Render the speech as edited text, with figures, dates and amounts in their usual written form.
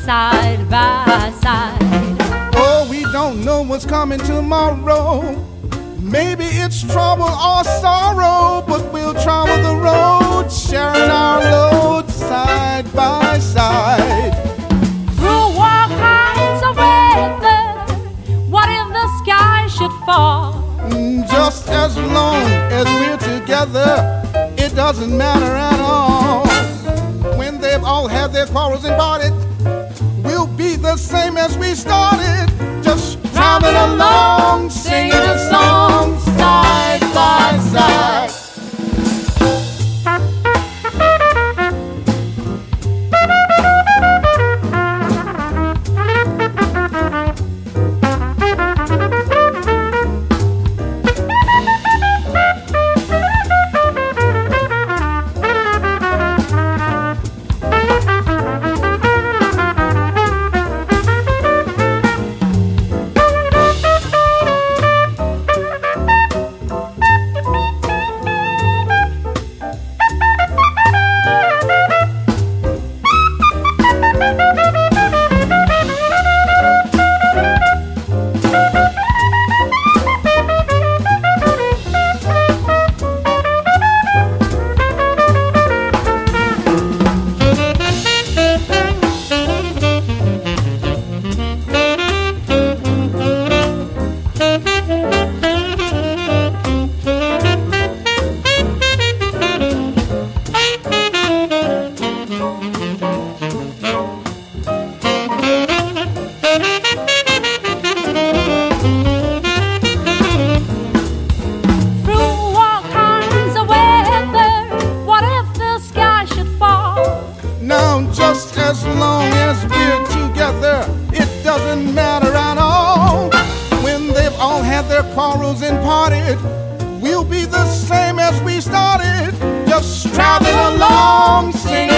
side by side. Oh, we don't know what's coming tomorrow. Maybe it's trouble or sorrow, but we'll travel the road, sharing our load side by side. Through all kinds of weather, what if the sky should fall? Just as long as we're together, it doesn't matter at all. When they've all had their quarrels and parted, we'll be the same as we started, just traveling along, singing a song side by side. Just as long as we're together, it doesn't matter at all. When they've all had their quarrels and parted, we'll be the same as we started, just traveling along, singing